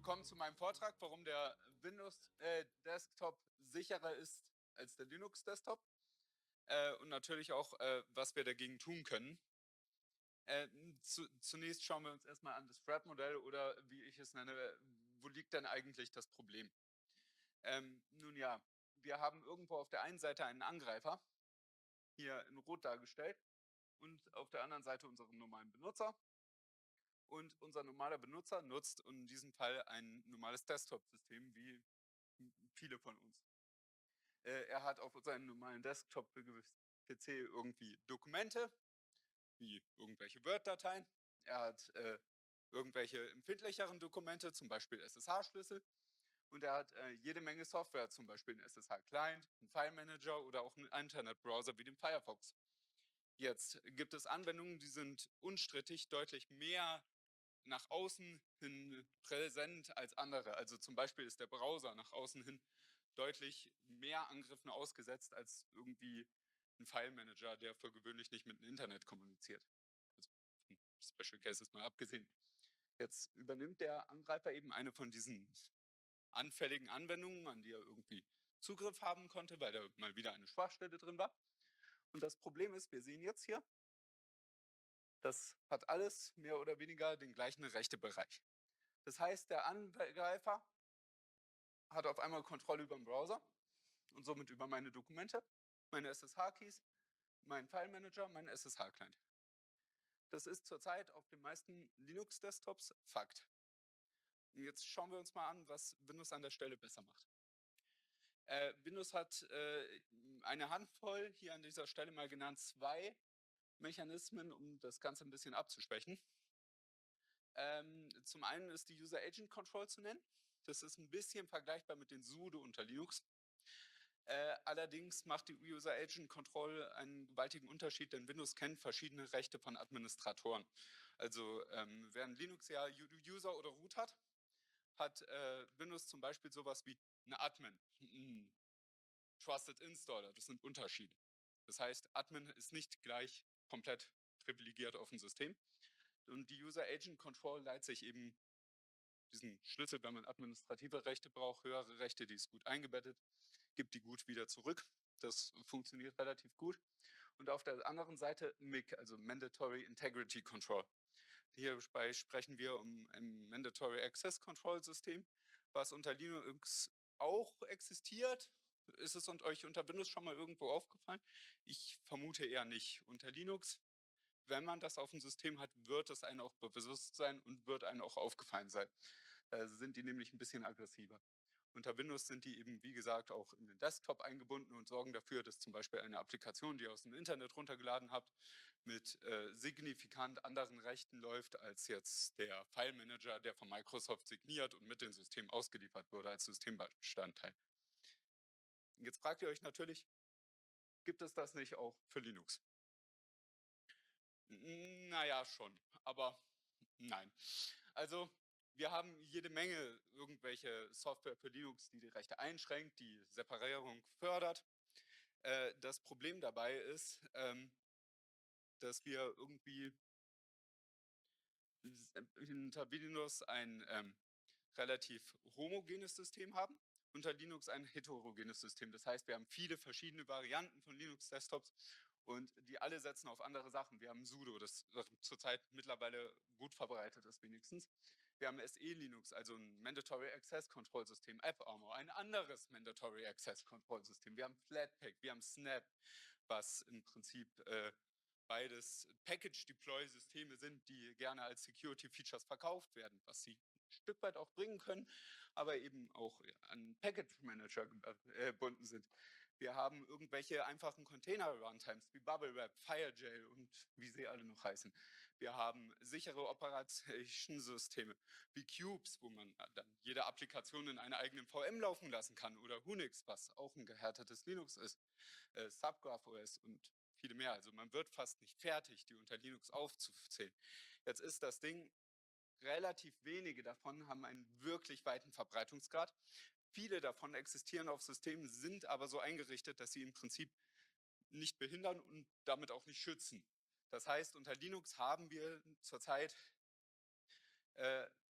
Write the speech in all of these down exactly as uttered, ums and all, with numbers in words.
willkommen zu meinem Vortrag, warum der Windows äh, Desktop sicherer ist als der Linux Desktop äh, und natürlich auch, äh, was wir dagegen tun können. Äh, zu, zunächst schauen wir uns erstmal an das Thread-Modell oder wie ich es nenne, wo liegt denn eigentlich das Problem? Ähm, nun ja, wir haben irgendwo auf der einen Seite einen Angreifer, hier in Rot dargestellt, und auf der anderen Seite unseren normalen Benutzer. Und unser normaler Benutzer nutzt in diesem Fall ein normales Desktop-System, wie viele von uns. Äh, er hat auf seinem normalen Desktop-P C irgendwie Dokumente, wie irgendwelche Word-Dateien. Er hat äh, irgendwelche empfindlicheren Dokumente, zum Beispiel S S H-Schlüssel. Und er hat äh, jede Menge Software, zum Beispiel einen S S H-Client, einen File-Manager oder auch einen Internetbrowser wie den Firefox. Jetzt gibt es Anwendungen, die sind unstrittig deutlich mehr nach außen hin präsent als andere. Also zum Beispiel ist der Browser nach außen hin deutlich mehr Angriffen ausgesetzt als irgendwie ein File-Manager, der für gewöhnlich nicht mit dem Internet kommuniziert. Also von Special Cases mal abgesehen. Jetzt übernimmt der Angreifer eben eine von diesen anfälligen Anwendungen, an die er irgendwie Zugriff haben konnte, weil da mal wieder eine Schwachstelle drin war. Und das Problem ist, wir sehen jetzt hier, das hat alles mehr oder weniger den gleichen Rechtebereich. Das heißt, der Angreifer hat auf einmal Kontrolle über den Browser und somit über meine Dokumente, meine S S H-Keys, meinen File-Manager, meinen S S H-Client. Das ist zurzeit auf den meisten Linux-Desktops Fakt. Und jetzt schauen wir uns mal an, was Windows an der Stelle besser macht. Äh, Windows hat äh, eine Handvoll, hier an dieser Stelle mal genannt, zwei Mechanismen, um das Ganze ein bisschen abzuschwächen. Ähm, zum einen ist die User Agent Control zu nennen. Das ist ein bisschen vergleichbar mit den sudo unter Linux. Äh, allerdings macht die User Agent Control einen gewaltigen Unterschied, denn Windows kennt verschiedene Rechte von Administratoren. Also ähm, während Linux ja User oder Root hat, hat äh, Windows zum Beispiel sowas wie eine Admin, ein Trusted Installer. Das sind Unterschiede. Das heißt, Admin ist nicht gleich komplett privilegiert auf dem System. Und die User Agent Control leitet sich eben diesen Schlüssel, wenn man administrative Rechte braucht, höhere Rechte, die ist gut eingebettet, gibt die gut wieder zurück. Das funktioniert relativ gut. Und auf der anderen Seite M I C, also Mandatory Integrity Control. Hierbei sprechen wir um ein Mandatory Access Control System, was unter Linux auch existiert. Ist es euch unter Windows schon mal irgendwo aufgefallen? Ich vermute eher nicht. Unter Linux, wenn man das auf dem System hat, wird es einem auch bewusst sein und wird einem auch aufgefallen sein. Da sind die nämlich ein bisschen aggressiver. Unter Windows sind die eben, wie gesagt, auch in den Desktop eingebunden und sorgen dafür, dass zum Beispiel eine Applikation, die ihr aus dem Internet runtergeladen habt, mit äh, signifikant anderen Rechten läuft als jetzt der File-Manager, der von Microsoft signiert und mit dem System ausgeliefert wurde als Systembestandteil. Jetzt fragt ihr euch natürlich, gibt es das nicht auch für Linux? Naja, schon, aber nein. Also wir haben jede Menge irgendwelche Software für Linux, die die Rechte einschränkt, die Separierung fördert. Äh, das Problem dabei ist, ähm, dass wir irgendwie unter Windows ein ähm, relativ homogenes System haben, unter Linux ein heterogenes System. Das heißt, wir haben viele verschiedene Varianten von Linux-Desktops und die alle setzen auf andere Sachen. Wir haben sudo, das zurzeit mittlerweile gut verbreitet ist wenigstens. Wir haben S E Linux, also ein Mandatory Access Control System, AppArmor, ein anderes Mandatory Access Control System. Wir haben Flatpak, wir haben Snap, was im Prinzip äh, beides Package-Deploy-Systeme sind, die gerne als Security-Features verkauft werden, was sie ein Stück weit auch bringen können, aber eben auch an Package-Manager gebunden sind. Wir haben irgendwelche einfachen Container-Runtimes wie BubbleWrap, FireJail und wie sie alle noch heißen. Wir haben sichere Operationssysteme wie Cubes, wo man dann jede Applikation in einer eigenen V M laufen lassen kann, oder Unix, was auch ein gehärtetes Linux ist, äh, Subgraph O S und viele mehr. Also man wird fast nicht fertig, die unter Linux aufzuzählen. Jetzt ist das Ding, relativ wenige davon haben einen wirklich weiten Verbreitungsgrad. Viele davon existieren auf Systemen, sind aber so eingerichtet, dass sie im Prinzip nicht behindern und damit auch nicht schützen. Das heißt, unter Linux haben wir zurzeit äh,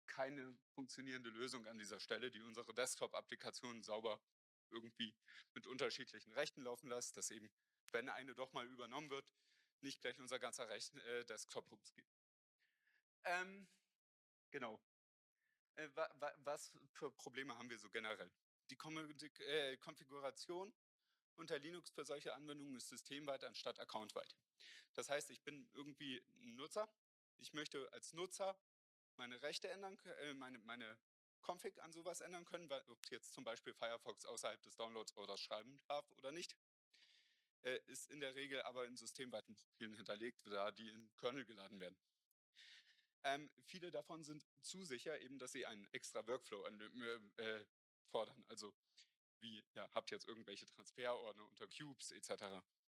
keine funktionierende Lösung an dieser Stelle, die unsere Desktop-Applikationen sauber irgendwie mit unterschiedlichen Rechten laufen lässt, dass eben, wenn eine doch mal übernommen wird, nicht gleich unser ganzer Rech äh, Desktop Hooks gibt. Ähm, genau. Äh, wa wa was für Probleme haben wir so generell? Die Kommunik äh, Konfiguration unter Linux für solche Anwendungen ist systemweit anstatt accountweit. Das heißt, ich bin irgendwie ein Nutzer. Ich möchte als Nutzer meine Rechte ändern, äh, meine, meine Config an sowas ändern können, weil ob jetzt zum Beispiel Firefox außerhalb des Downloads-Orders schreiben darf oder nicht, äh, ist in der Regel aber in systemweiten Profilen hinterlegt, da die in Kernel geladen werden. Ähm, viele davon sind zu sicher, eben, dass sie einen extra Workflow an, äh, fordern. Also wie, ja, habt ihr jetzt irgendwelche Transferordner unter Cubes et cetera.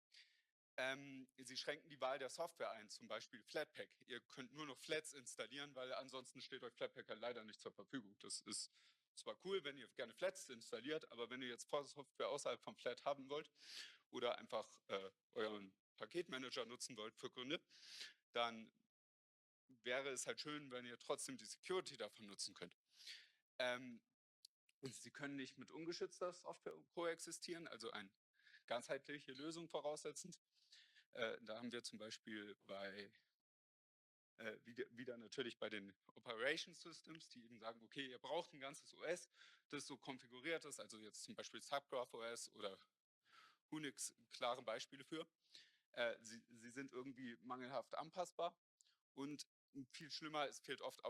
Ähm, sie schränken die Wahl der Software ein, zum Beispiel Flatpak. Ihr könnt nur noch Flats installieren, weil ansonsten steht euch Flatpak halt leider nicht zur Verfügung. Das ist zwar cool, wenn ihr gerne Flats installiert, aber wenn ihr jetzt Software außerhalb vom Flat haben wollt oder einfach äh, euren Paketmanager nutzen wollt für Gründe, dann wäre es halt schön, wenn ihr trotzdem die Security davon nutzen könnt. Ähm, und sie können nicht mit ungeschützter Software koexistieren, also eine ganzheitliche Lösung voraussetzend. Äh, da haben wir zum Beispiel bei, äh, wieder, wieder natürlich bei den Operation Systems, die eben sagen, okay, ihr braucht ein ganzes O S, das so konfiguriert ist, also jetzt zum Beispiel Subgraph O S oder Unix, klare Beispiele für. Äh, sie, sie sind irgendwie mangelhaft anpassbar und viel schlimmer, es fehlt oft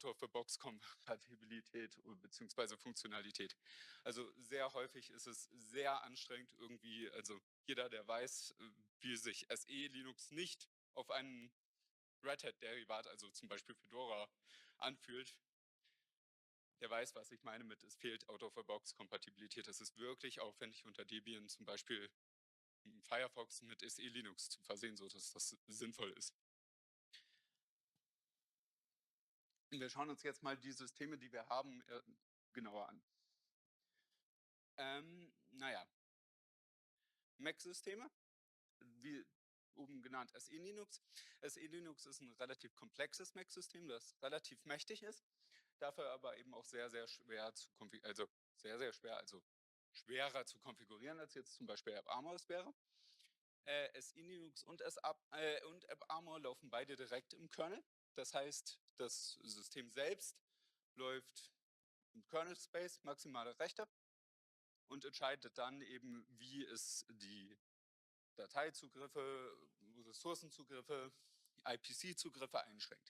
Out-of-the-Box-Kompatibilität bzw. Funktionalität. Also sehr häufig ist es sehr anstrengend irgendwie, also jeder, der weiß, wie sich S E Linux nicht auf einen Red Hat-Derivat, also zum Beispiel Fedora, anfühlt, der weiß, was ich meine mit, es fehlt Out-of-the-Box-Kompatibilität. Das ist wirklich aufwendig unter Debian zum Beispiel Firefox mit S E Linux zu versehen, sodass das sinnvoll ist. Wir schauen uns jetzt mal die Systeme, die wir haben, äh, genauer an. Ähm, naja, Mac-Systeme, wie oben genannt S E Linux. S E Linux ist ein relativ komplexes Mac-System, das relativ mächtig ist, dafür aber eben auch sehr, sehr schwer zu konfigurieren, also sehr, sehr schwer, also schwerer zu konfigurieren, als jetzt zum Beispiel AppArmor es wäre. Äh, S E Linux und, äh, und AppArmor laufen beide direkt im Kernel. Das heißt, das System selbst läuft im Kernel Space, maximale Rechte, und entscheidet dann eben, wie es die Dateizugriffe, Ressourcenzugriffe, I P C-Zugriffe einschränkt.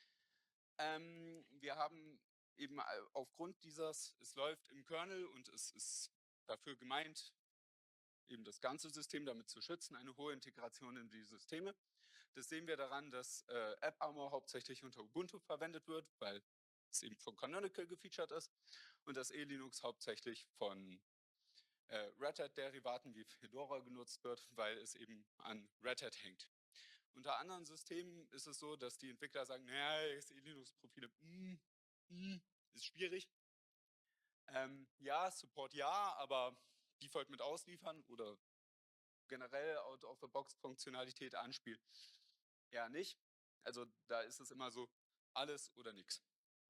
Ähm, wir haben eben aufgrund dieses, es läuft im Kernel und es ist dafür gemeint, eben das ganze System damit zu schützen, eine hohe Integration in die Systeme. Das sehen wir daran, dass äh, AppArmor hauptsächlich unter Ubuntu verwendet wird, weil es eben von Canonical gefeatured ist, und das E-Linux hauptsächlich von äh, Red Hat-Derivaten wie Fedora genutzt wird, weil es eben an Red Hat hängt. Unter anderen Systemen ist es so, dass die Entwickler sagen, naja, das E-Linux-Profile, mm, mm, ist schwierig. Ähm, ja, Support ja, aber Default mit ausliefern oder generell Out-of-the-Box-Funktionalität anspielen, ja nicht. Also da ist es immer so, alles oder nichts.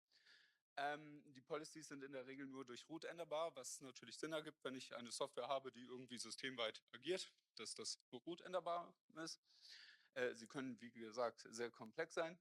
Ähm, die Policies sind in der Regel nur durch Root änderbar, was natürlich Sinn ergibt, wenn ich eine Software habe, die irgendwie systemweit agiert, dass das Root änderbar ist. Äh, sie können, wie gesagt, sehr komplex sein.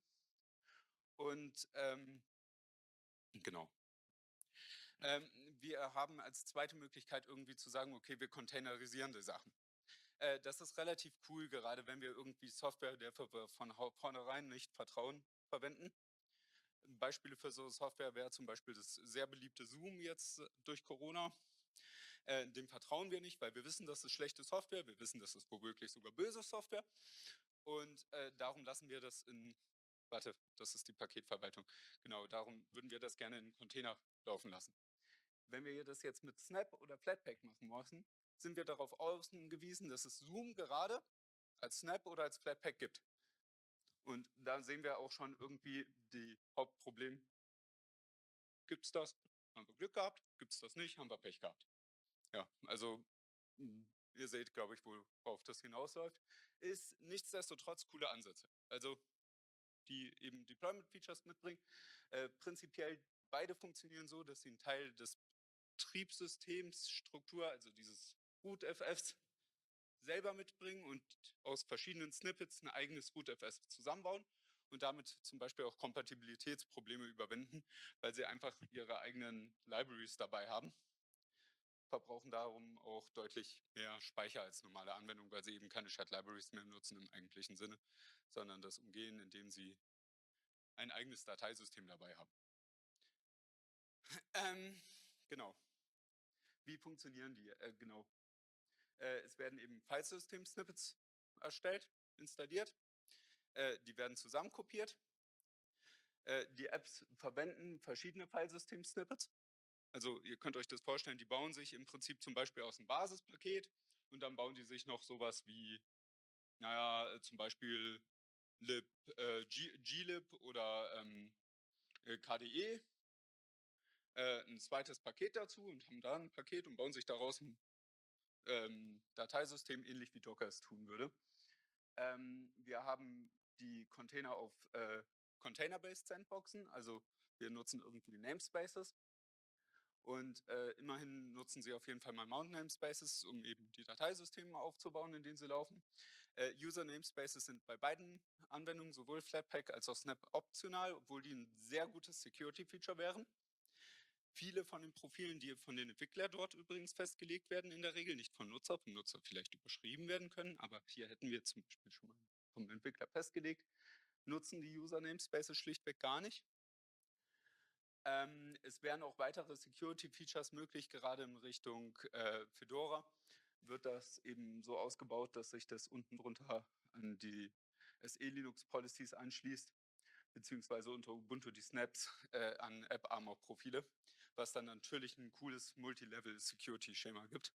Und ähm, genau. Ähm, wir haben als zweite Möglichkeit irgendwie zu sagen, okay, wir containerisieren die Sachen. Äh, das ist relativ cool, gerade wenn wir irgendwie Software, der wir von vornherein nicht vertrauen, verwenden. Beispiele für so Software wäre zum Beispiel das sehr beliebte Zoom jetzt durch Corona. Äh, dem vertrauen wir nicht, weil wir wissen, das ist schlechte Software, wir wissen, das ist womöglich sogar böse Software, und äh, darum lassen wir das in, warte, das ist die Paketverwaltung, genau, darum würden wir das gerne in einen Container laufen lassen. Wenn wir das jetzt mit Snap oder Flatpak machen müssen, sind wir darauf ausgewiesen, dass es Zoom gerade als Snap oder als Flatpak gibt. Und da sehen wir auch schon irgendwie die Hauptprobleme. Gibt es das? Haben wir Glück gehabt? Gibt es das nicht? Haben wir Pech gehabt? Ja, also ihr seht, glaube ich, worauf das hinausläuft. Ist nichtsdestotrotz coole Ansätze. Also die eben Deployment-Features mitbringen. Äh, prinzipiell beide funktionieren so, dass sie einen Teil des Betriebssystems, Struktur, also dieses Root-F Fs, selber mitbringen und aus verschiedenen Snippets ein eigenes Root-F S zusammenbauen und damit zum Beispiel auch Kompatibilitätsprobleme überwinden, weil sie einfach ihre eigenen Libraries dabei haben. Verbrauchen darum auch deutlich mehr Speicher als normale Anwendungen, weil sie eben keine Shared Libraries mehr nutzen im eigentlichen Sinne, sondern das umgehen, indem sie ein eigenes Dateisystem dabei haben. ähm, genau. Wie funktionieren die? Äh, genau. Äh, es werden eben Filesystem-Snippets erstellt, installiert. Äh, die werden zusammenkopiert. Äh, die Apps verwenden verschiedene Filesystem-Snippets. Also ihr könnt euch das vorstellen, die bauen sich im Prinzip zum Beispiel aus einem Basispaket und dann bauen die sich noch sowas wie, naja, zum Beispiel lib, äh, G, glib oder ähm, K D E, äh, ein zweites Paket dazu und haben da ein Paket und bauen sich daraus ein ähm, Dateisystem, ähnlich wie Docker es tun würde. Ähm, wir haben die Container auf äh, Container-based Sandboxen, also wir nutzen irgendwie Namespaces. Und äh, immerhin nutzen sie auf jeden Fall mal Mount Namespaces, um eben die Dateisysteme aufzubauen, in denen sie laufen. Äh, User Namespaces sind bei beiden Anwendungen, sowohl Flatpak als auch Snap, optional, obwohl die ein sehr gutes Security-Feature wären. Viele von den Profilen, die von den Entwicklern dort übrigens festgelegt werden, in der Regel nicht vom Nutzer, vom Nutzer vielleicht überschrieben werden können, aber hier hätten wir zum Beispiel schon mal vom Entwickler festgelegt, nutzen die User Namespaces schlichtweg gar nicht. Ähm, es wären auch weitere Security-Features möglich, gerade in Richtung äh, Fedora wird das eben so ausgebaut, dass sich das unten drunter an die S E Linux Policies anschließt, beziehungsweise unter Ubuntu die Snaps äh, an AppArmor-Profile, was dann natürlich ein cooles Multilevel-Security-Schema gibt.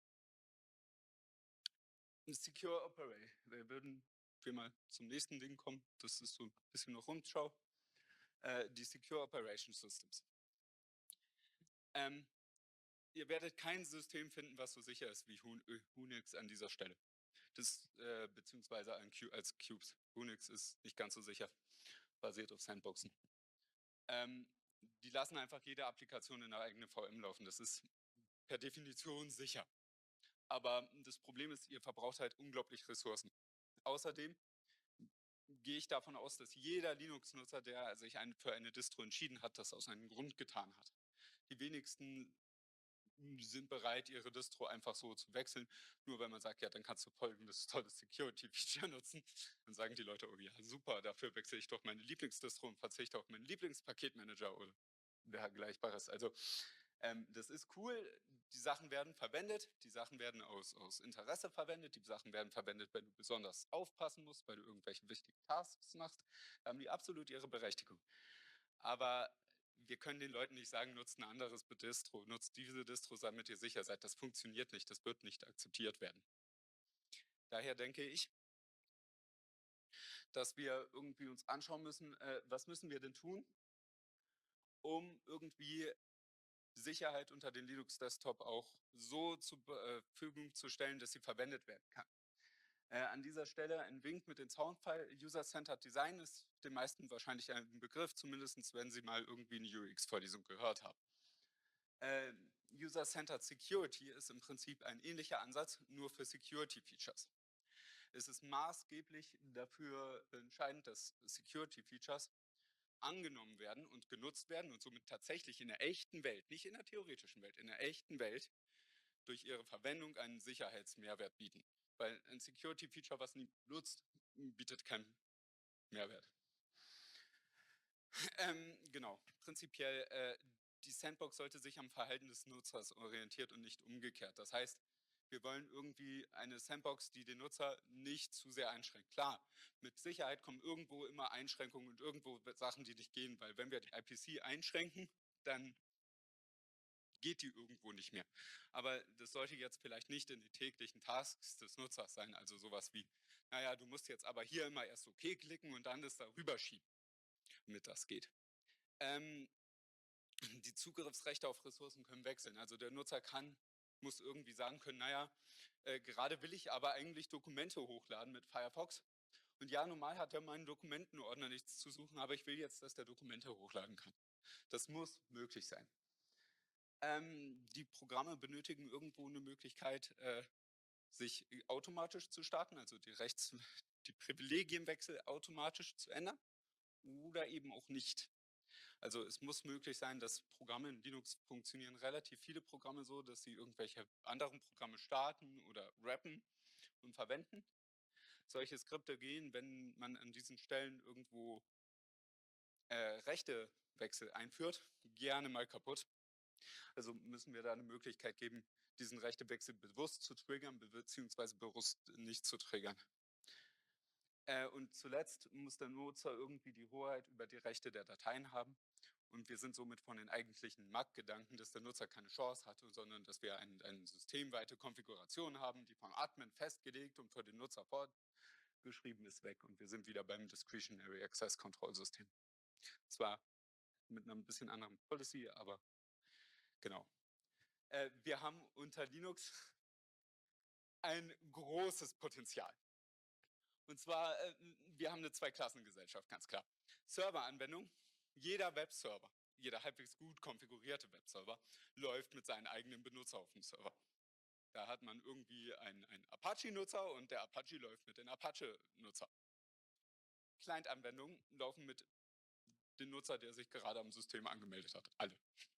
Secure Operate. Wir würden wir mal zum nächsten Ding kommen. Das ist so ein bisschen noch Rundschau. Äh, die Secure Operation Systems. Ähm, ihr werdet kein System finden, was so sicher ist wie Unix an dieser Stelle. Das, äh, beziehungsweise als Cubes. Unix ist nicht ganz so sicher, basiert auf Sandboxen. Ähm, die lassen einfach jede Applikation in eine eigene V M laufen. Das ist per Definition sicher. Aber das Problem ist, ihr verbraucht halt unglaublich Ressourcen. Außerdem gehe ich davon aus, dass jeder Linux-Nutzer, der sich ein, für eine Distro entschieden hat, das aus einem Grund getan hat. Die wenigsten sind bereit, ihre Distro einfach so zu wechseln, nur weil man sagt, ja, dann kannst du folgendes tolles Security-Feature nutzen. Dann sagen die Leute, oh ja, super, dafür wechsle ich doch meine Lieblingsdistro und verzichte auf meinen Lieblingspaketmanager oder dergleichen. Also ähm, das ist cool, die Sachen werden verwendet, die Sachen werden aus, aus Interesse verwendet, die Sachen werden verwendet, wenn du besonders aufpassen musst, weil du irgendwelche wichtigen Tasks machst, da haben die absolut ihre Berechtigung. Aber wir können den Leuten nicht sagen, nutzt ein anderes Distro, nutzt diese Distro, damit ihr sicher seid. Das funktioniert nicht, das wird nicht akzeptiert werden. Daher denke ich, dass wir irgendwie uns anschauen müssen, äh, was müssen wir denn tun, um irgendwie Sicherheit unter den Linux-Desktop auch so zur Verfügung zu stellen, dass sie verwendet werden kann. Äh, an dieser Stelle ein Wink mit dem Soundfile. User-Centered Design ist den meisten wahrscheinlich ein Begriff, zumindest wenn sie mal irgendwie eine U X-Vorlesung gehört haben. Äh, User-Centered Security ist im Prinzip ein ähnlicher Ansatz, nur für Security-Features. Es ist maßgeblich dafür entscheidend, dass Security-Features angenommen werden und genutzt werden und somit tatsächlich in der echten Welt, nicht in der theoretischen Welt, in der echten Welt durch ihre Verwendung einen Sicherheitsmehrwert bieten. Weil ein Security-Feature, was nie nutzt, bietet keinen Mehrwert. ähm, genau, prinzipiell, äh, die Sandbox sollte sich am Verhalten des Nutzers orientiert und nicht umgekehrt. Das heißt, wir wollen irgendwie eine Sandbox, die den Nutzer nicht zu sehr einschränkt. Klar, mit Sicherheit kommen irgendwo immer Einschränkungen und irgendwo Sachen, die nicht gehen, weil wenn wir die I P C einschränken, dann geht die irgendwo nicht mehr. Aber das sollte jetzt vielleicht nicht in den täglichen Tasks des Nutzers sein, also sowas wie, naja, du musst jetzt aber hier immer erst OK klicken und dann das darüber schieben, damit das geht. Ähm, die Zugriffsrechte auf Ressourcen können wechseln. Also der Nutzer kann, muss irgendwie sagen können, naja, äh, gerade will ich aber eigentlich Dokumente hochladen mit Firefox Und ja, normal hat er meinen Dokumentenordner nichts zu suchen, aber ich will jetzt, dass der Dokumente hochladen kann. Das muss möglich sein. Ähm, die Programme benötigen irgendwo eine Möglichkeit, äh, sich automatisch zu starten, also die Rechts-, die Privilegienwechsel automatisch zu ändern oder eben auch nicht. Also es muss möglich sein, dass Programme in Linux funktionieren relativ viele Programme so, dass sie irgendwelche anderen Programme starten oder wrappen und verwenden. Solche Skripte gehen, wenn man an diesen Stellen irgendwo äh, Rechtewechsel einführt, gerne mal kaputt. Also müssen wir da eine Möglichkeit geben, diesen Rechtewechsel bewusst zu triggern, beziehungsweise bewusst nicht zu triggern. Äh, und zuletzt muss der Nutzer irgendwie die Hoheit über die Rechte der Dateien haben. Und wir sind somit von den eigentlichen M A C-Gedanken, dass der Nutzer keine Chance hatte, sondern dass wir eine ein systemweite Konfiguration haben, die vom Admin festgelegt und für den Nutzer vorgeschrieben ist, weg. Und wir sind wieder beim Discretionary Access Control System. Zwar mit einer ein bisschen anderen Policy, aber genau. Äh, wir haben unter Linux ein großes Potenzial. Und zwar, äh, wir haben eine Zweiklassengesellschaft, ganz klar. Serveranwendung, jeder Webserver, jeder halbwegs gut konfigurierte Webserver läuft mit seinen eigenen Benutzer auf dem Server. Da hat man irgendwie einen, einen Apache-Nutzer und der Apache läuft mit den Apache-Nutzer. Client-Anwendungen laufen mit dem Nutzer, der sich gerade am System angemeldet hat. Alle.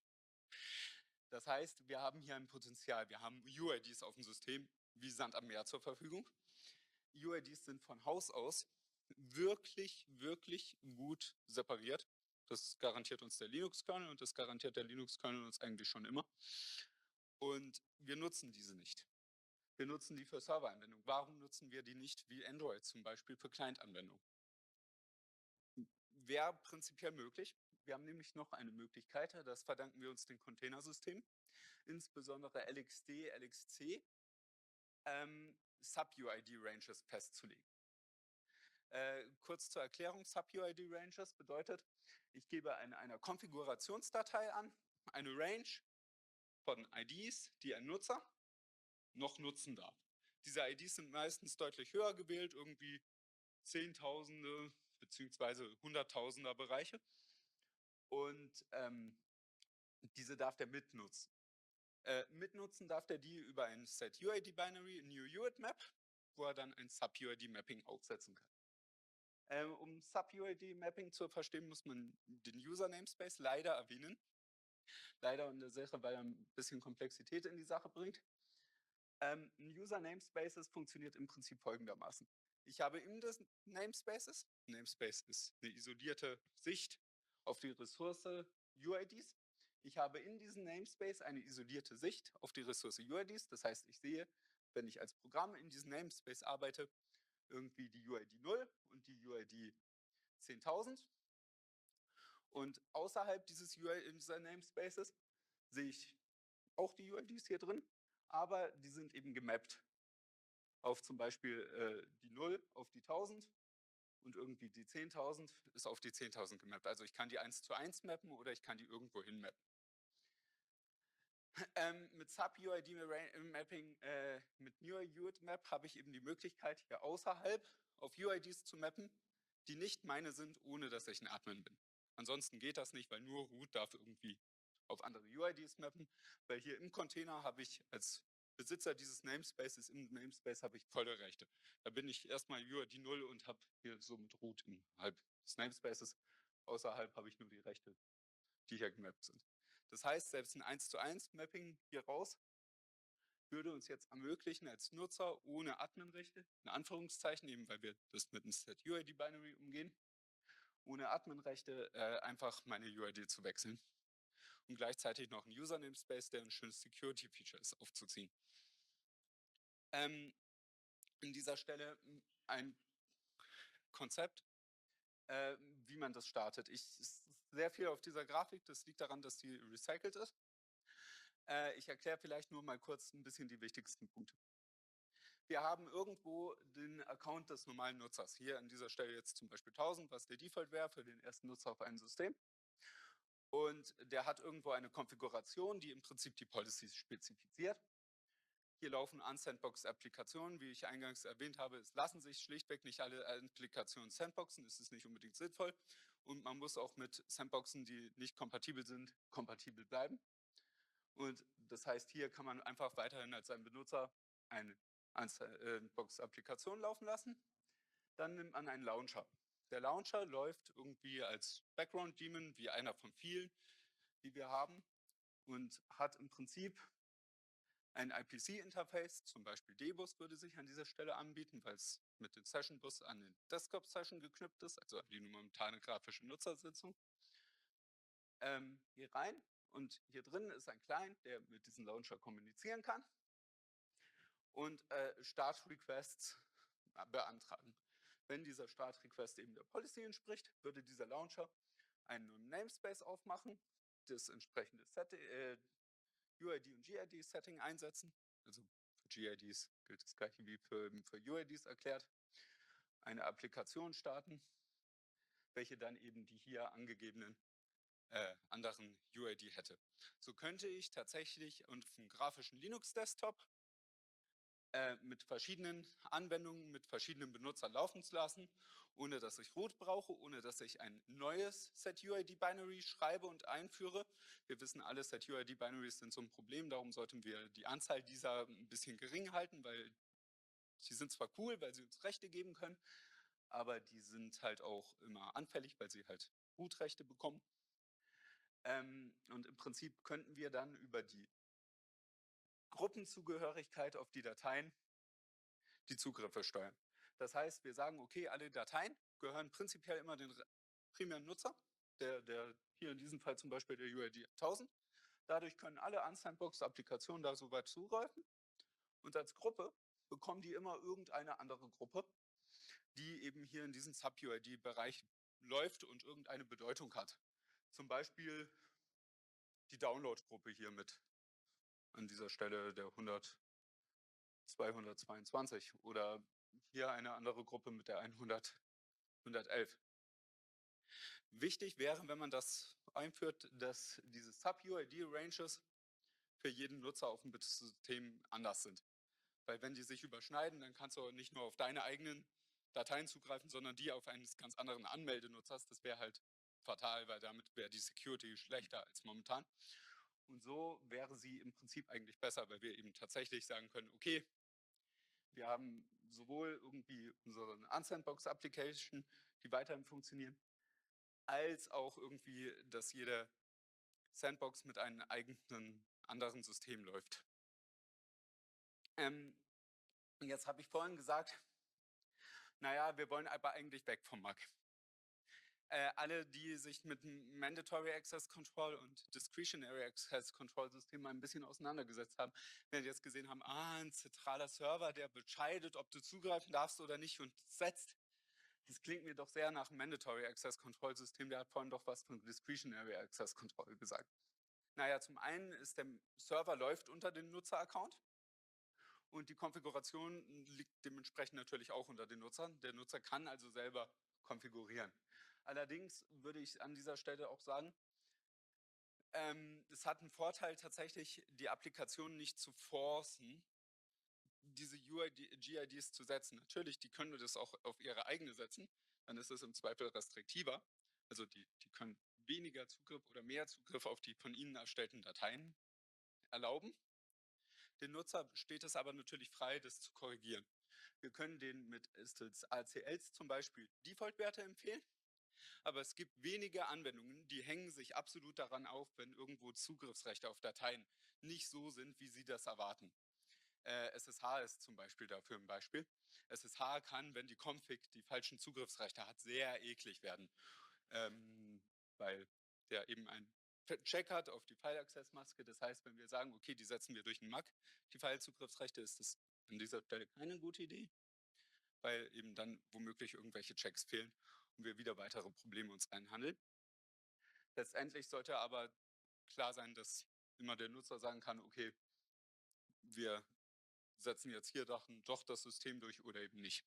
Das heißt, wir haben hier ein Potenzial. Wir haben U I Ds auf dem System wie Sand am Meer zur Verfügung. U I Ds sind von Haus aus wirklich, wirklich gut separiert. Das garantiert uns der Linux-Kernel und das garantiert der Linux-Kernel uns eigentlich schon immer. Und wir nutzen diese nicht. Wir nutzen die für Serveranwendungen. Warum nutzen wir die nicht wie Android zum Beispiel für Client-Anwendungen? Wäre prinzipiell möglich. Wir haben nämlich noch eine Möglichkeit, das verdanken wir uns den Containersystemen, insbesondere L X D, L X C, ähm, Sub-U I D-Ranges festzulegen. Äh, kurz zur Erklärung, Sub-U I D-Ranges bedeutet, ich gebe in einer Konfigurationsdatei an, eine Range von I Ds, die ein Nutzer noch nutzen darf. Diese I Ds sind meistens deutlich höher gewählt, irgendwie Zehntausende bzw. Hunderttausender Bereiche. Und ähm, diese darf der mitnutzen. Äh, mitnutzen darf der die über ein Set-U I D-Binary, New U I D-Map, wo er dann ein Sub-U I D-Mapping aufsetzen kann. Äh, um Sub-U I D-Mapping zu verstehen, muss man den User-Namespace leider erwähnen. Leider in der Sache, weil er ein bisschen Komplexität in die Sache bringt. Ähm, ein User-Namespaces funktioniert im Prinzip folgendermaßen. Ich habe in des Namespaces, Namespace ist eine isolierte Sicht auf die Ressource U I Ds. Ich habe in diesem Namespace eine isolierte Sicht auf die Ressource U I Ds. Das heißt, ich sehe, wenn ich als Programm in diesem Namespace arbeite, irgendwie die U I D null und die U I D zehntausend. Und außerhalb dieses U I User Namespaces sehe ich auch die U I Ds hier drin, aber die sind eben gemappt auf zum Beispiel äh, die null auf die tausend und irgendwie die zehntausend ist auf die zehntausend gemappt. Also ich kann die eins zu eins mappen oder ich kann die irgendwo hin mappen. Ähm, mit Sub-U I D-Mapping, äh, mit New U I D-Map habe ich eben die Möglichkeit, hier außerhalb auf U I Ds zu mappen, die nicht meine sind, ohne dass ich ein Admin bin. Ansonsten geht das nicht, weil nur Root darf irgendwie auf andere U I Ds mappen, weil hier im Container habe ich als Besitzer dieses Namespaces, im Namespace habe ich volle Rechte. Da bin ich erstmal U I D null und habe hier so mit Root innerhalb des Namespaces. Außerhalb habe ich nur die Rechte, die hier gemappt sind. Das heißt, selbst ein eins zu eins Mapping hier raus würde uns jetzt ermöglichen, als Nutzer ohne Adminrechte, in Anführungszeichen, eben weil wir das mit einem Set-U I D-Binary umgehen, ohne Adminrechte äh, einfach meine U I D zu wechseln und gleichzeitig noch einen User-Namespace, der ein schönes Security-Feature ist, aufzuziehen. Ähm, an dieser Stelle ein Konzept, äh, wie man das startet. Ich sehr viel auf dieser Grafik, das liegt daran, dass die recycelt ist. Äh, ich erkläre vielleicht nur mal kurz ein bisschen die wichtigsten Punkte. Wir haben irgendwo den Account des normalen Nutzers. Hier an dieser Stelle jetzt zum Beispiel tausend, was der Default wäre für den ersten Nutzer auf einem System. Und der hat irgendwo eine Konfiguration, die im Prinzip die Policies spezifiziert. Hier laufen Unsandbox-Applikationen, wie ich eingangs erwähnt habe. Es lassen sich schlichtweg nicht alle Applikationen sandboxen, es ist nicht unbedingt sinnvoll. Und man muss auch mit Sandboxen, die nicht kompatibel sind, kompatibel bleiben. Und das heißt, hier kann man einfach weiterhin als ein Benutzer eine Sandbox-Applikation laufen lassen. Dann nimmt man einen Launcher. Der Launcher läuft irgendwie als Background-Daemon, wie einer von vielen, die wir haben, und hat im Prinzip ein I P C-Interface, zum Beispiel D-Bus würde sich an dieser Stelle anbieten, weil es mit dem Session-Bus an den Desktop-Session geknüpft ist, also an die momentane grafische Nutzersitzung. Ähm, hier rein, und hier drin ist ein Client, der mit diesem Launcher kommunizieren kann und äh, Start-Requests beantragen. Wenn dieser Start-Request eben der Policy entspricht, würde dieser Launcher einen neuen Namespace aufmachen, das entsprechende Set, äh, U I D und G I D-Setting einsetzen. Also für G I Ds gilt das gleiche wie für, für U I Ds erklärt. Eine Applikation starten, welche dann eben die hier angegebenen äh, anderen U I D hätte. So könnte ich tatsächlich auf einem grafischen Linux-Desktop äh, mit verschiedenen Anwendungen, mit verschiedenen Benutzern laufen lassen, ohne dass ich root brauche, ohne dass ich ein neues Set-U I D-Binary schreibe und einführe. Wir wissen alle, Set-U I D-Binaries sind so ein Problem, darum sollten wir die Anzahl dieser ein bisschen gering halten, weil sie sind zwar cool, weil sie uns Rechte geben können, aber die sind halt auch immer anfällig, weil sie halt Root-Rechte bekommen. Ähm, und im Prinzip könnten wir dann über die Gruppenzugehörigkeit auf die Dateien die Zugriffe steuern. Das heißt, wir sagen, okay, alle Dateien gehören prinzipiell immer den primären Nutzer, der, der hier in diesem Fall zum Beispiel der U I D tausend. Dadurch können alle Unsandbox-Applikationen da soweit zugreifen. Und als Gruppe bekommen die immer irgendeine andere Gruppe, die eben hier in diesem Sub-U I D-Bereich läuft und irgendeine Bedeutung hat. Zum Beispiel die Download-Gruppe hier mit an dieser Stelle der hundert zweihundertzweiundzwanzig oder hier eine andere Gruppe mit der hundert hundertelf. Wichtig wäre, wenn man das einführt, dass diese Sub-U I D-Ranges für jeden Nutzer auf dem Betriebssystem anders sind. Weil wenn die sich überschneiden, dann kannst du nicht nur auf deine eigenen Dateien zugreifen, sondern die auf eines ganz anderen Anmeldenutzers. Das wäre halt fatal, weil damit wäre die Security schlechter als momentan. Und so wäre sie im Prinzip eigentlich besser, weil wir eben tatsächlich sagen können, okay, wir haben sowohl irgendwie unsere Unsandbox-Application, die weiterhin funktionieren, als auch irgendwie, dass jede Sandbox mit einem eigenen anderen System läuft. Ähm, jetzt habe ich vorhin gesagt, naja, wir wollen aber eigentlich weg vom Mac. Äh, alle, die sich mit Mandatory Access Control und Discretionary Access Control Systemen ein bisschen auseinandergesetzt haben, werden jetzt gesehen haben, ah, ein zentraler Server, der entscheidet, ob du zugreifen darfst oder nicht und setzt. Das klingt mir doch sehr nach einem Mandatory Access Control System, der hat vorhin doch was von Discretionary Access Control gesagt. Naja, zum einen ist der Server läuft unter dem Nutzer-Account und die Konfiguration liegt dementsprechend natürlich auch unter den Nutzern. Der Nutzer kann also selber konfigurieren. Allerdings würde ich an dieser Stelle auch sagen, ähm, es hat einen Vorteil tatsächlich, die Applikation nicht zu forcen, diese U I D, G I Ds zu setzen. Natürlich, die können das auch auf ihre eigene setzen, dann ist es im Zweifel restriktiver. Also die, die können weniger Zugriff oder mehr Zugriff auf die von ihnen erstellten Dateien erlauben. Den Nutzer steht es aber natürlich frei, das zu korrigieren. Wir können den mit A C Ls zum Beispiel Default-Werte empfehlen, aber es gibt wenige Anwendungen, die hängen sich absolut daran auf, wenn irgendwo Zugriffsrechte auf Dateien nicht so sind, wie sie das erwarten. Äh, S S H ist zum Beispiel dafür ein Beispiel. S S H kann, wenn die Config die falschen Zugriffsrechte hat, sehr eklig werden, ähm, weil der eben ein Check hat auf die File-Access-Maske. Das heißt, wenn wir sagen, okay, die setzen wir durch einen M A C, die File-Zugriffsrechte, ist das an dieser Stelle keine gute Idee, weil eben dann womöglich irgendwelche Checks fehlen und wir wieder weitere Probleme uns einhandeln. Letztendlich sollte aber klar sein, dass immer der Nutzer sagen kann, okay, wir setzen jetzt hier doch, doch das System durch oder eben nicht.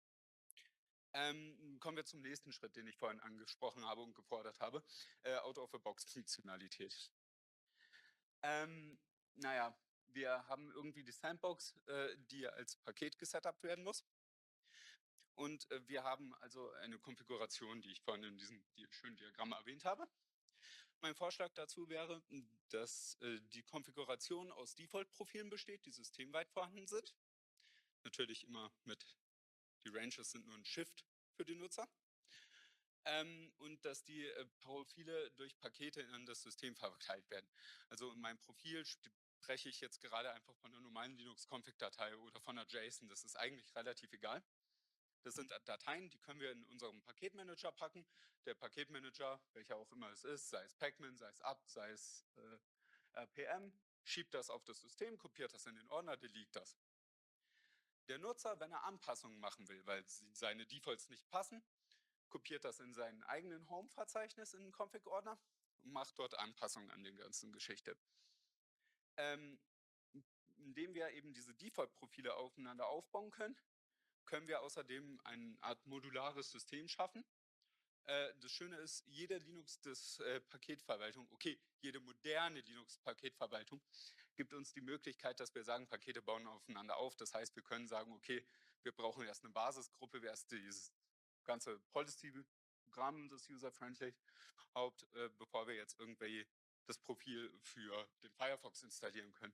Ähm, kommen wir zum nächsten Schritt, den ich vorhin angesprochen habe und gefordert habe, äh, Out-of-the-Box-Funktionalität. Ähm, naja, wir haben irgendwie die Sandbox, äh, die als Paket gesetupt werden muss. Und äh, wir haben also eine Konfiguration, die ich vorhin in diesem di- schönen Diagramm erwähnt habe. Mein Vorschlag dazu wäre, dass äh, die Konfiguration aus Default-Profilen besteht, die systemweit vorhanden sind. Natürlich immer mit, die Ranges sind nur ein Shift für die Nutzer. Ähm, und dass die äh, Profile durch Pakete in das System verteilt werden. Also in meinem Profil spreche ich jetzt gerade einfach von einer normalen Linux-Config-Datei oder von einer JSON. Das ist eigentlich relativ egal. Das sind Dateien, die können wir in unserem Paketmanager packen. Der Paketmanager, welcher auch immer es ist, sei es Pacman, sei es apt, sei es äh, R P M, schiebt das auf das System, kopiert das in den Ordner, delete das. Der Nutzer, wenn er Anpassungen machen will, weil seine Defaults nicht passen, kopiert das in seinen eigenen Home-Verzeichnis in den Config-Ordner und macht dort Anpassungen an den ganzen Geschichte. Ähm, indem wir eben diese Default-Profile aufeinander aufbauen können, können wir außerdem eine Art modulares System schaffen. Äh, das Schöne ist, jede Linux-Paketverwaltung, okay, jede moderne Linux-Paketverwaltung gibt uns die Möglichkeit, dass wir sagen, Pakete bauen aufeinander auf. Das heißt, wir können sagen, okay, wir brauchen erst eine Basisgruppe, erst dieses ganze Policy-Programm, das user-friendly Haupt, äh, bevor wir jetzt irgendwie das Profil für den Firefox installieren können.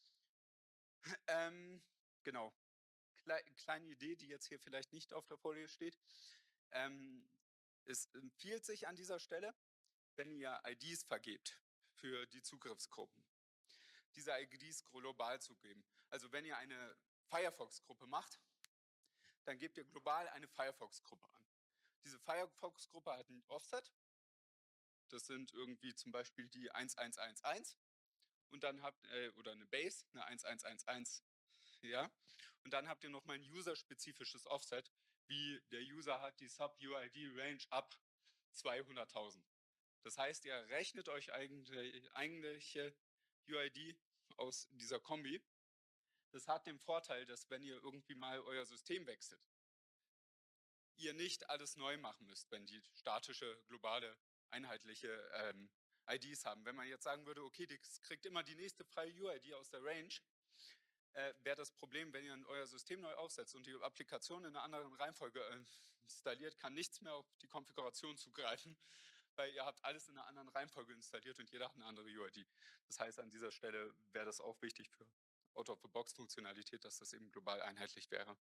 ähm, genau. Kle kleine Idee, die jetzt hier vielleicht nicht auf der Folie steht. Ähm, es empfiehlt sich an dieser Stelle, wenn ihr I Ds vergebt für die Zugriffsgruppen, diese I Ds global zu geben. Also wenn ihr eine Firefox-Gruppe macht, dann gebt ihr global eine Firefox-Gruppe an. Diese Firefox-Gruppe hat ein Offset. Das sind irgendwie zum Beispiel die eins eins eins eins. Und dann habt äh, oder eine Base, eine eins eins eins eins, ja. Und dann habt ihr noch mal ein user-spezifisches Offset, wie der User hat die Sub-U I D-Range ab zweihunderttausend. Das heißt, ihr rechnet euch eigentlich eigentliche U I D aus dieser Kombi. Das hat den Vorteil, dass wenn ihr irgendwie mal euer System wechselt, ihr nicht alles neu machen müsst, wenn die statische, globale, einheitliche ähm, I Ds haben. Wenn man jetzt sagen würde, okay, das kriegt immer die nächste freie U I D aus der Range, äh, wäre das Problem, wenn ihr euer System neu aufsetzt und die Applikation in einer anderen Reihenfolge äh, installiert, kann nichts mehr auf die Konfiguration zugreifen, weil ihr habt alles in einer anderen Reihenfolge installiert und jeder hat eine andere U I D. Das heißt, an dieser Stelle wäre das auch wichtig für Out-of-the-Box-Funktionalität, dass das eben global einheitlich wäre.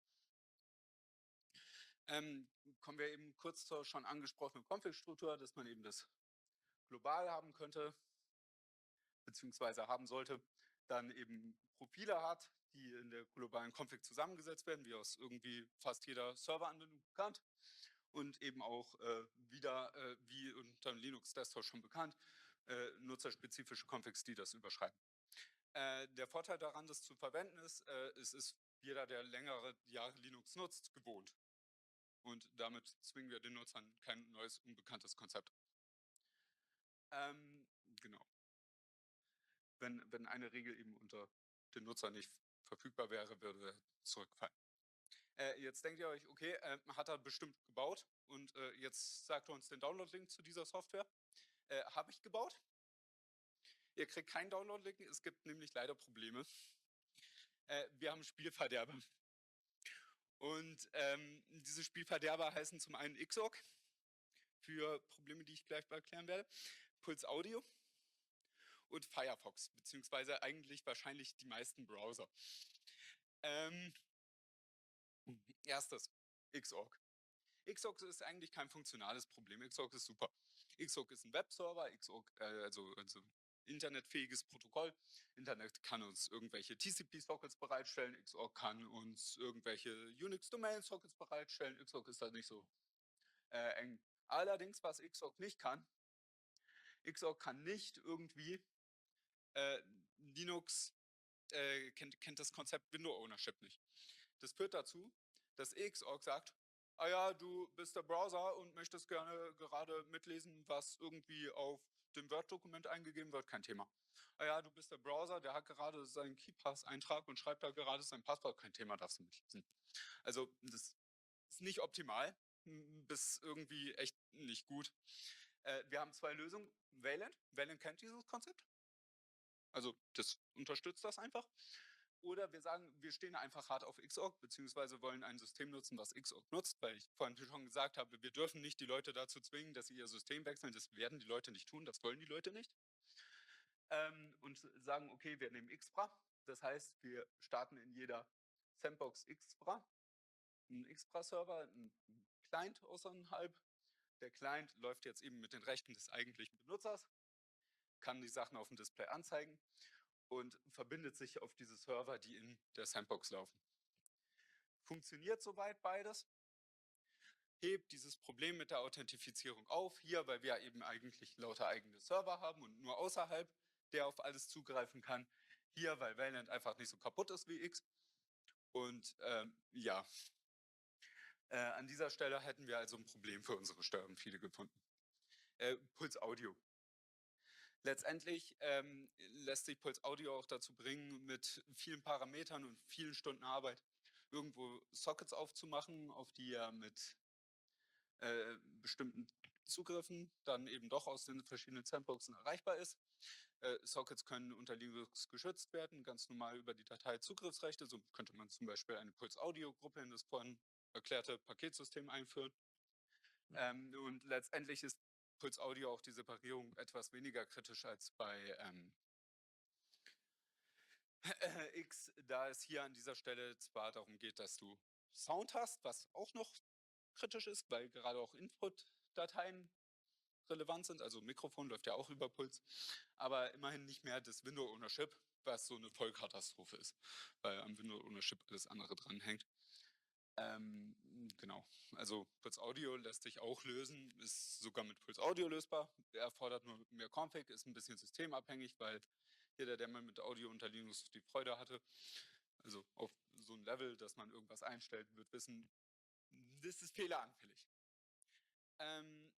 Ähm, kommen wir eben kurz zur schon angesprochenen Config-Struktur, dass man eben das global haben könnte, beziehungsweise haben sollte, dann eben Profile hat, die in der globalen Config zusammengesetzt werden, wie aus irgendwie fast jeder Serveranwendung bekannt. Und eben auch äh, wieder, äh, wie unter Linux Desktop schon bekannt, äh, nutzerspezifische Configs, die das überschreiben. Äh, der Vorteil daran, das zu verwenden ist, äh, es ist jeder, der längere Jahre Linux nutzt, gewohnt. Und damit zwingen wir den Nutzern kein neues, unbekanntes Konzept. Ähm, genau. Wenn, wenn eine Regel eben unter den Nutzer nicht verfügbar wäre, würde er zurückfallen. Äh, jetzt denkt ihr euch, okay, äh, hat er bestimmt gebaut und äh, jetzt sagt er uns den Download-Link zu dieser Software. Äh, Habe ich gebaut. Ihr kriegt keinen Download-Link, es gibt nämlich leider Probleme. Äh, wir haben Spielverderber. Und ähm, diese Spielverderber heißen zum einen X O R G für Probleme, die ich gleich mal erklären werde, Puls Audio und Firefox, beziehungsweise eigentlich wahrscheinlich die meisten Browser. Ähm, erstes, X O R G. X O R G ist eigentlich kein funktionales Problem. X O R G ist super. X O R G ist ein Webserver, X O R G, äh, also, also internetfähiges Protokoll. Internet kann uns irgendwelche T C P-Sockets bereitstellen, X O R G kann uns irgendwelche Unix-Domain-Sockets bereitstellen. X O R G ist da nicht so äh, eng. Allerdings, was X O R G nicht kann, X O R G kann nicht irgendwie äh, Linux, äh, kennt, kennt das Konzept Window Ownership nicht. Das führt dazu, dass X O R G sagt, ah ja, du bist der Browser und möchtest gerne gerade mitlesen, was irgendwie auf dem Word-Dokument eingegeben wird, kein Thema. Ah ja, du bist der Browser, der hat gerade seinen KeyPass-Eintrag und schreibt da gerade sein Passwort, kein Thema, darfst du mitlesen. Also das ist nicht optimal, bis irgendwie echt nicht gut. Äh, wir haben zwei Lösungen. Wayland, Wayland kennt dieses Konzept. Also das unterstützt das einfach. Oder wir sagen, wir stehen einfach hart auf Xorg, beziehungsweise wollen ein System nutzen, was Xorg nutzt, weil ich vorhin schon gesagt habe, wir dürfen nicht die Leute dazu zwingen, dass sie ihr System wechseln. Das werden die Leute nicht tun, das wollen die Leute nicht. Ähm, und sagen, okay, wir nehmen Xpra. Das heißt, wir starten in jeder Sandbox Xpra, einen Xpra-Server, einen Client außerhalb. Der Client läuft jetzt eben mit den Rechten des eigentlichen Benutzers, kann die Sachen auf dem Display anzeigen und verbindet sich auf diese Server, die in der Sandbox laufen. Funktioniert soweit beides, hebt dieses Problem mit der Authentifizierung auf, hier, weil wir eben eigentlich lauter eigene Server haben und nur außerhalb der auf alles zugreifen kann, hier, weil Valent einfach nicht so kaputt ist wie X. Und ähm, ja, äh, an dieser Stelle hätten wir also ein Problem für unsere Störenfeede gefunden. Äh, Puls Audio. Letztendlich ähm, lässt sich Puls Audio auch dazu bringen, mit vielen Parametern und vielen Stunden Arbeit irgendwo Sockets aufzumachen, auf die er mit äh, bestimmten Zugriffen dann eben doch aus den verschiedenen Sandboxen erreichbar ist. Äh, Sockets können unter Linux geschützt werden, ganz normal über die Dateizugriffsrechte. So könnte man zum Beispiel eine Puls-Audio-Gruppe in das vorhin erklärte Paketsystem einführen. Ähm, und letztendlich ist Puls Audio auch die Separierung etwas weniger kritisch als bei ähm, X, da es hier an dieser Stelle zwar darum geht, dass du Sound hast, was auch noch kritisch ist, weil gerade auch Input-Dateien relevant sind, also Mikrofon läuft ja auch über Puls, aber immerhin nicht mehr das Window Ownership, was so eine Vollkatastrophe ist, weil am Window Ownership alles andere dranhängt. Ähm, genau, also Puls Audio lässt sich auch lösen, ist sogar mit Puls Audio lösbar, erfordert nur mehr Config, ist ein bisschen systemabhängig, weil jeder, der mal mit Audio unter Linux die Freude hatte, also auf so ein Level, dass man irgendwas einstellt, wird wissen, das ist fehleranfällig. Ähm,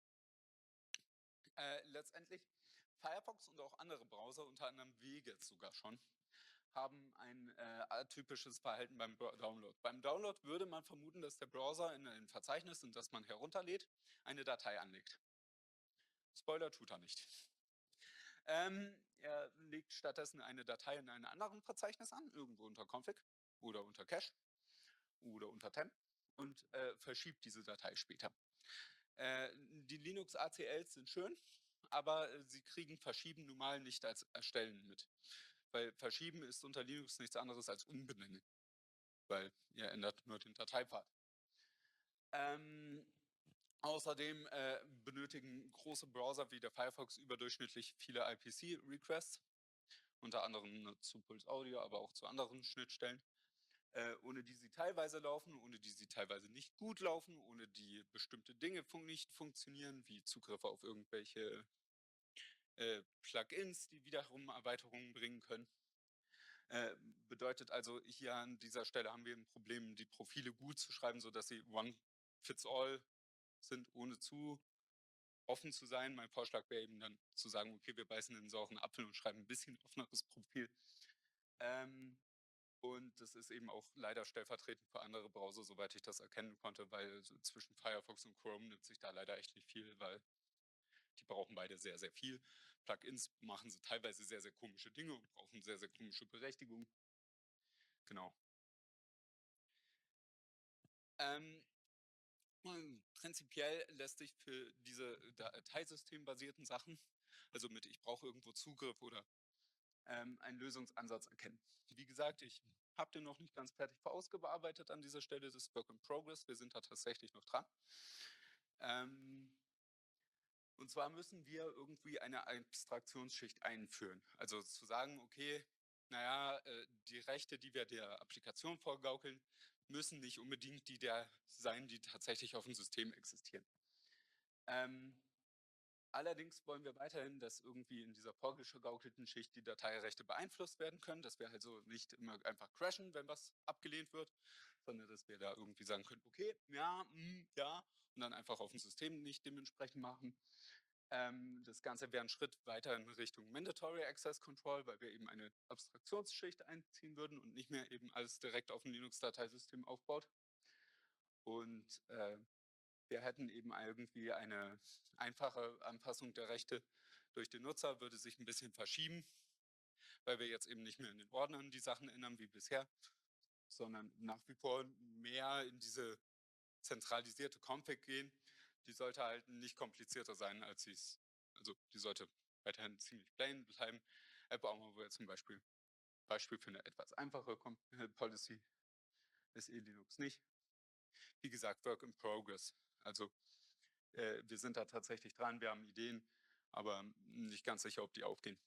äh, letztendlich Firefox und auch andere Browser, unter anderem Wege sogar schon, haben ein äh, atypisches Verhalten beim Download. Beim Download würde man vermuten, dass der Browser in ein Verzeichnis, in das man herunterlädt, eine Datei anlegt. Spoiler, tut er nicht. Ähm, er legt stattdessen eine Datei in einem anderen Verzeichnis an, irgendwo unter Config oder unter Cache oder unter Temp und äh, verschiebt diese Datei später. Äh, die Linux A C Ls sind schön, aber äh, sie kriegen Verschieben normal nicht als Erstellen mit. Weil Verschieben ist unter Linux nichts anderes als Umbenennen, weil ihr ändert nur den Dateipfad. Ähm, außerdem äh, benötigen große Browser wie der Firefox überdurchschnittlich viele I P C-Requests, unter anderem zu Puls Audio, aber auch zu anderen Schnittstellen, äh, ohne die sie teilweise laufen, ohne die sie teilweise nicht gut laufen, ohne die bestimmte Dinge fun nicht funktionieren, wie Zugriffe auf irgendwelche äh, Plugins, die wiederum Erweiterungen bringen können. Äh, bedeutet also, hier an dieser Stelle haben wir ein Problem, die Profile gut zu schreiben, sodass sie one-fits-all sind, ohne zu offen zu sein. Mein Vorschlag wäre eben dann zu sagen, okay, wir beißen in den sauren Apfel und schreiben ein bisschen offeneres Profil. Ähm, und das ist eben auch leider stellvertretend für andere Browser, soweit ich das erkennen konnte, weil so zwischen Firefox und Chrome nimmt sich da leider echt nicht viel, weil die brauchen beide sehr, sehr viel. Plugins machen sie teilweise sehr, sehr komische Dinge und brauchen sehr, sehr komische Berechtigungen. Genau. Ähm, prinzipiell lässt sich für diese dateisystembasierten Sachen, also mit ich brauche irgendwo Zugriff oder ähm, einen Lösungsansatz erkennen. Wie gesagt, ich habe den noch nicht ganz fertig ausgearbeitet an dieser Stelle, das ist Work in Progress, wir sind da tatsächlich noch dran. Ähm, und zwar müssen wir irgendwie eine Abstraktionsschicht einführen. Also zu sagen, okay, naja, äh, die Rechte, die wir der Applikation vorgaukeln, müssen nicht unbedingt die der sein, die tatsächlich auf dem System existieren. Ähm, allerdings wollen wir weiterhin, dass irgendwie in dieser vorgegaukelten Schicht die Dateirechte beeinflusst werden können, dass wir also nicht immer einfach crashen, wenn was abgelehnt wird, sondern dass wir da irgendwie sagen können, okay, ja, mh, ja, und dann einfach auf dem System nicht dementsprechend machen. Ähm, das Ganze wäre ein Schritt weiter in Richtung Mandatory Access Control, weil wir eben eine Abstraktionsschicht einziehen würden und nicht mehr eben alles direkt auf dem Linux-Dateisystem aufbaut. Und äh, wir hätten eben irgendwie eine einfache Anpassung der Rechte durch den Nutzer, würde sich ein bisschen verschieben. weil wir jetzt eben nicht mehr in den Ordnern die Sachen ändern wie bisher, sondern nach wie vor mehr in diese zentralisierte Config gehen. Die sollte halt nicht komplizierter sein, als sie es, also die sollte weiterhin ziemlich plain bleiben. Äh, brauchen wir zum Beispiel Beispiel für eine etwas einfache Policy ist eh Linux nicht. Wie gesagt, Work in Progress. Also äh, wir sind da tatsächlich dran, wir haben Ideen, aber nicht ganz sicher, ob die aufgehen.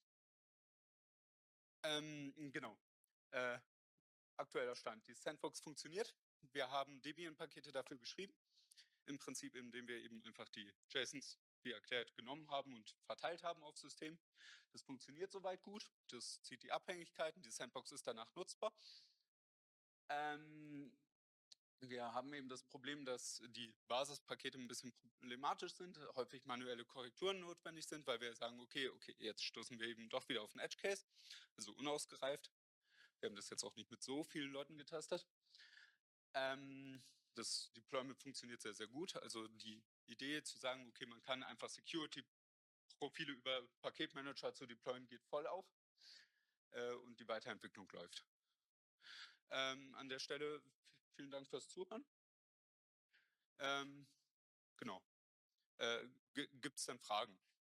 Ähm, genau. Äh, aktueller Stand. Die Sandbox funktioniert. Wir haben Debian-Pakete dafür geschrieben. Im Prinzip, indem wir eben einfach die JSONs, wie erklärt, genommen haben und verteilt haben aufs System. Das funktioniert soweit gut. Das zieht die Abhängigkeiten. Die Sandbox ist danach nutzbar. Ähm, wir haben eben das Problem, dass die Basispakete ein bisschen problematisch sind, häufig manuelle Korrekturen notwendig sind, weil wir sagen, okay, okay, jetzt stoßen wir eben doch wieder auf einen Edge-Case, also unausgereift. Wir haben das jetzt auch nicht mit so vielen Leuten getestet. Ähm, das Deployment funktioniert sehr, sehr gut. Also die Idee zu sagen, okay, man kann einfach Security-Profile über Paketmanager zu deployen, geht voll auf. Äh, und die Weiterentwicklung läuft. Ähm, an der Stelle vielen Dank fürs Zuhören. Ähm, genau. Äh, Gibt es denn Fragen?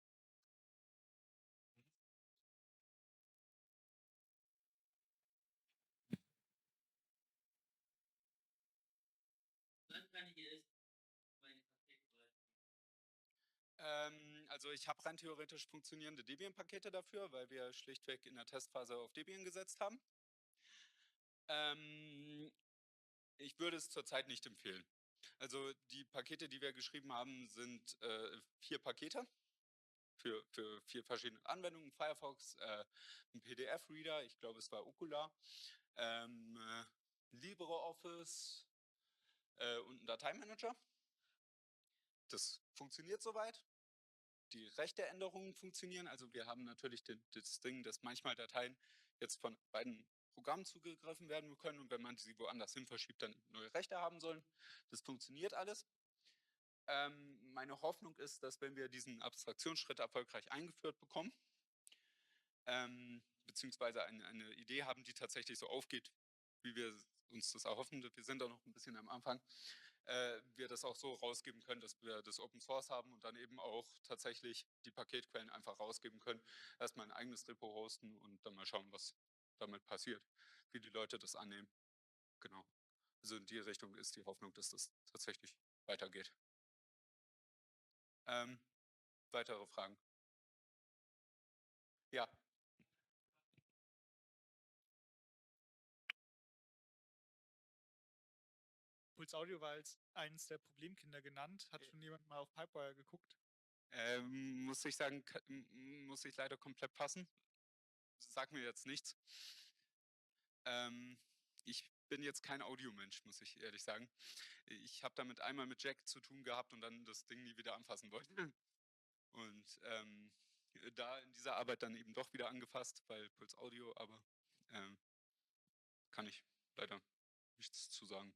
Ähm, also ich habe rein theoretisch funktionierende Debian-Pakete dafür, weil wir schlichtweg in der Testphase auf Debian gesetzt haben. Ähm, ich würde es zurzeit nicht empfehlen. Also die Pakete, die wir geschrieben haben, sind äh, vier Pakete für, für vier verschiedene Anwendungen. Firefox, äh, ein P D F-Reader, ich glaube es war Okular, ähm, äh, LibreOffice äh, und ein Dateimanager. Das funktioniert soweit. Die Rechteänderungen funktionieren. Also wir haben natürlich den, das Ding, dass manchmal Dateien jetzt von beiden Programmen zugegriffen werden können und wenn man sie woanders hin verschiebt, dann neue Rechte haben sollen. Das funktioniert alles. Ähm, meine Hoffnung ist, dass wenn wir diesen Abstraktionsschritt erfolgreich eingeführt bekommen, ähm, beziehungsweise eine, eine Idee haben, die tatsächlich so aufgeht, wie wir uns das erhoffen, wir sind da noch ein bisschen am Anfang, äh, wir das auch so rausgeben können, dass wir das Open Source haben und dann eben auch tatsächlich die Paketquellen einfach rausgeben können, erstmal ein eigenes Repo hosten und dann mal schauen, was damit passiert, wie die Leute das annehmen. Genau. Also in die Richtung ist die Hoffnung, dass das tatsächlich weitergeht. Ähm, weitere Fragen? Ja. Puls Audio war als eines der Problemkinder genannt. Hat schon jemand mal auf Pipewire geguckt? Ähm, muss ich sagen, muss ich leider komplett passen. Sag mir jetzt nichts. Ähm, ich bin jetzt kein Audiomensch, muss ich ehrlich sagen. Ich habe damit einmal mit Jack zu tun gehabt und dann das Ding nie wieder anfassen wollen. Und ähm, da in dieser Arbeit dann eben doch wieder angefasst, weil Puls Audio, aber ähm, kann ich leider nichts zu sagen.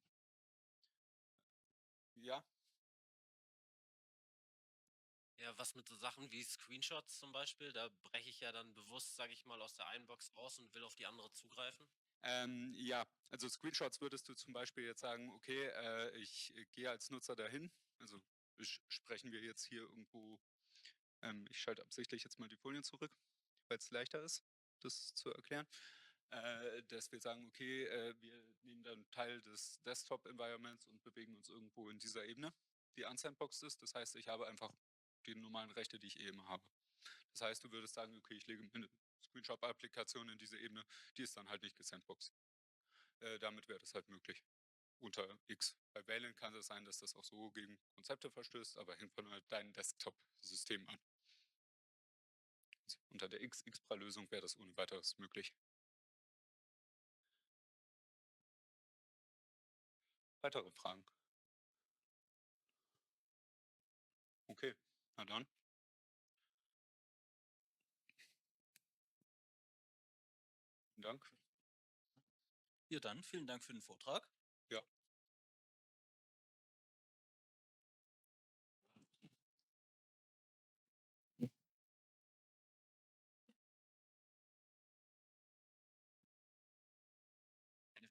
Ja. Ja, was mit so Sachen wie Screenshots zum Beispiel, da breche ich ja dann bewusst, sage ich mal, aus der einen Box raus und will auf die andere zugreifen. Ähm, ja, also Screenshots würdest du zum Beispiel jetzt sagen, okay, äh, ich gehe als Nutzer dahin, also sprechen wir jetzt hier irgendwo, ähm, ich schalte absichtlich jetzt mal die Folien zurück, weil es leichter ist, das zu erklären, äh, dass wir sagen, okay, äh, wir nehmen dann Teil des Desktop-Environments und bewegen uns irgendwo in dieser Ebene, die unsandboxed ist. Das heißt, ich habe einfach die normalen Rechte, die ich eben habe. Das heißt, du würdest sagen, okay, ich lege eine Screenshot-Applikation in diese Ebene, die ist dann halt nicht gesandboxed. Äh, damit wäre das halt möglich. Unter X. Bei Wayland kann es sein, dass das auch so gegen Konzepte verstößt, aber hängt von halt deinem Desktop-System an. Also unter der X X P R A-Lösung wäre das ohne weiteres möglich. Weitere Fragen? Okay, na dann. Vielen Dank. Ja, dann vielen Dank für den Vortrag. Ja.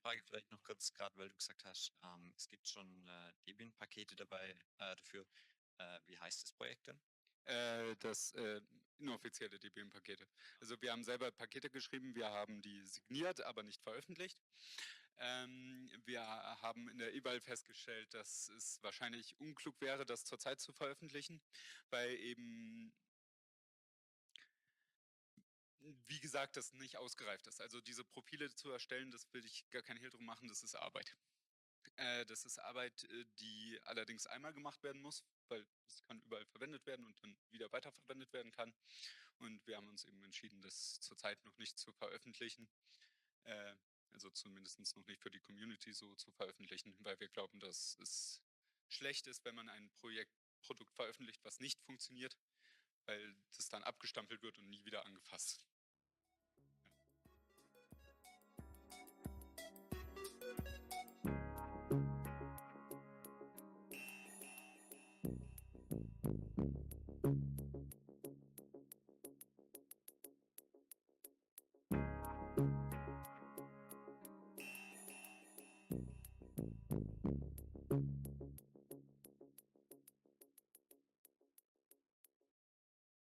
Frage vielleicht noch kurz, gerade weil du gesagt hast, ähm, es gibt schon äh, Debian-Pakete dabei äh, dafür. Äh, wie heißt das Projekt denn? Äh, das äh, inoffizielle Debian-Pakete. Also wir haben selber Pakete geschrieben, wir haben die signiert, aber nicht veröffentlicht. Ähm, wir haben in der Eval festgestellt, dass es wahrscheinlich unklug wäre, das zurzeit zu veröffentlichen, weil eben, wie gesagt, das nicht ausgereift ist. Also diese Profile zu erstellen, das will ich gar kein Hehl drum machen, das ist Arbeit. Äh, das ist Arbeit, äh, die allerdings einmal gemacht werden muss, weil es kann überall verwendet werden und dann wieder weiterverwendet werden kann. Und wir haben uns eben entschieden, das zurzeit noch nicht zu veröffentlichen. Äh, also zumindest noch nicht für die Community so zu veröffentlichen, weil wir glauben, dass es schlecht ist, wenn man ein Projekt, Produkt veröffentlicht, was nicht funktioniert, weil das dann abgestampelt wird und nie wieder angefasst.